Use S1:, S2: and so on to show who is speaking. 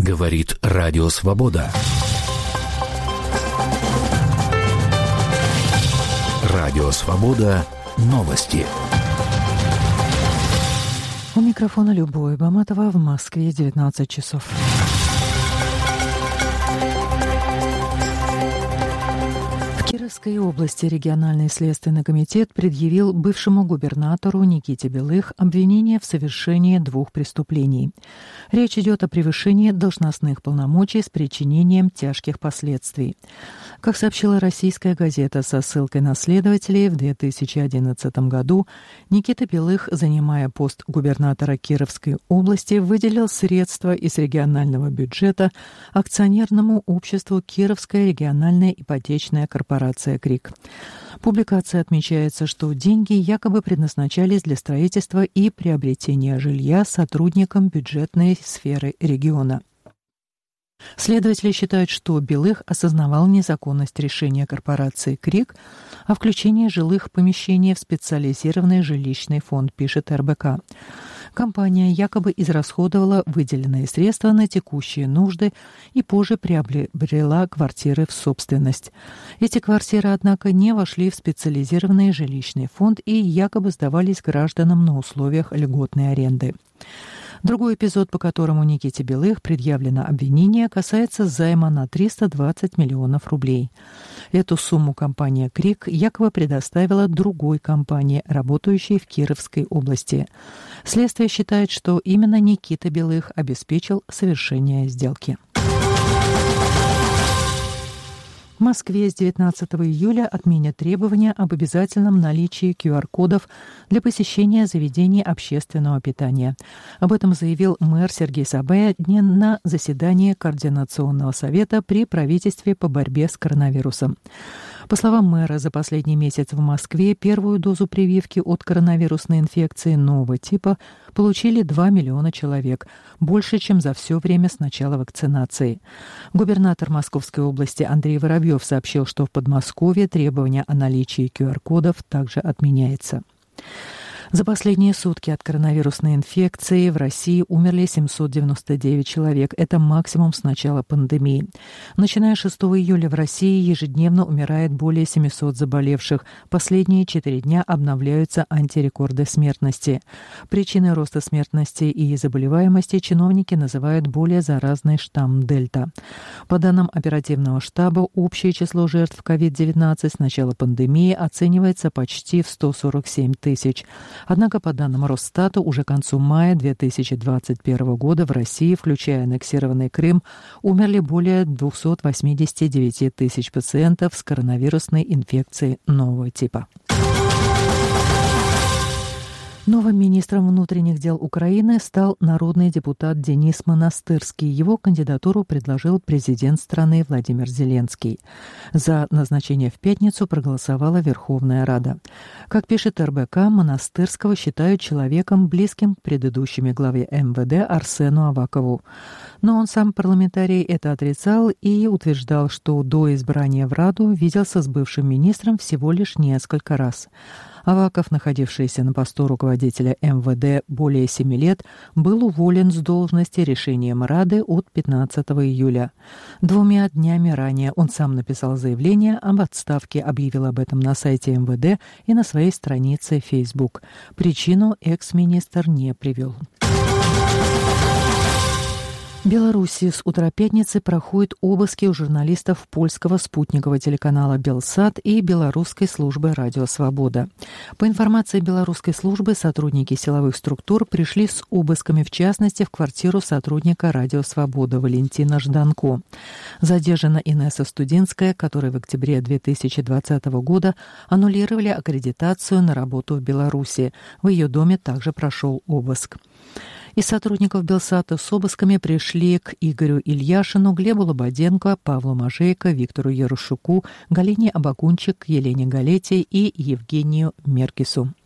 S1: Говорит Радио Свобода. Радио Свобода. Новости.
S2: У микрофона Любовь Баматова, в Москве 19 часов. В Кировской области региональный следственный комитет предъявил бывшему губернатору Никите Белых обвинение в совершении 2 преступлений. Речь идет о превышении должностных полномочий с причинением тяжких последствий. Как сообщила российская газета со ссылкой на следователей, в 2011 году Никита Белых, занимая пост губернатора Кировской области, выделил средства из регионального бюджета акционерному обществу Кировская региональная ипотечная корпорация «КРИК». В публикации отмечается, что деньги якобы предназначались для строительства и приобретения жилья сотрудникам бюджетной сферы региона. Следователи считают, что Белых осознавал незаконность решения корпорации «КРИК» о включении жилых помещений в специализированный жилищный фонд, пишет РБК. Компания якобы израсходовала выделенные средства на текущие нужды и позже приобрела квартиры в собственность. Эти квартиры, однако, не вошли в специализированный жилищный фонд и якобы сдавались гражданам на условиях льготной аренды. Другой эпизод, по которому Никите Белых предъявлено обвинение, касается займа на 320 миллионов рублей. Эту сумму компания «КРИК» якобы предоставила другой компании, работающей в Кировской области. Следствие считает, что именно Никита Белых обеспечил совершение сделки. В Москве с 19 июля отменят требования об обязательном наличии QR-кодов для посещения заведений общественного питания. Об этом заявил мэр Сергей Собянин на заседании Координационного совета при правительстве по борьбе с коронавирусом. По словам мэра, за последний месяц в Москве первую дозу прививки от коронавирусной инфекции нового типа получили 2 миллиона человек, больше, чем за все время с начала вакцинации. Губернатор Московской области Андрей Воробьев сообщил, что в Подмосковье требование о наличии QR-кодов также отменяется. За последние сутки от коронавирусной инфекции в России умерли 799 человек. Это максимум с начала пандемии. Начиная с 6 июля в России ежедневно умирает более 700 заболевших. Последние 4 дня обновляются антирекорды смертности. Причиной роста смертности и заболеваемости чиновники называют более заразный штамм Дельта. По данным оперативного штаба, общее число жертв COVID-19 с начала пандемии оценивается почти в 147 тысяч. Однако, по данным Росстата, уже к концу мая 2021 года в России, включая аннексированный Крым, умерли более 289 тысяч пациентов с коронавирусной инфекцией нового типа. Новым министром внутренних дел Украины стал народный депутат Денис Монастырский. Его кандидатуру предложил президент страны Владимир Зеленский. За назначение в пятницу проголосовала Верховная Рада. Как пишет РБК, Монастырского считают человеком, близким к предыдущему главе МВД Арсену Авакову. Но он сам, парламентарий, это отрицал и утверждал, что до избрания в Раду виделся с бывшим министром всего лишь несколько раз. Аваков, находившийся на посту руководителя МВД более 7 лет, был уволен с должности решением Рады от 15 июля. 2 днями ранее он сам написал заявление об отставке, объявил об этом на сайте МВД и на своей странице Facebook. Причину экс-министр не привел. В Беларуси с утра пятницы проходят обыски у журналистов польского спутникового телеканала «Белсат» и белорусской службы «Радио Свобода». По информации белорусской службы, сотрудники силовых структур пришли с обысками, в частности, в квартиру сотрудника «Радио Свобода» Валентина Жданко. Задержана Инесса Студинская, которой в октябре 2020 года аннулировали аккредитацию на работу в Беларуси. В ее доме также прошел обыск. Из сотрудников Белсата с обысками пришли к Игорю Ильяшину, Глебу Лободенко, Павлу Мажейко, Виктору Ярушуку, Галине Абакунчик, Елене Галете и Евгению Меркису.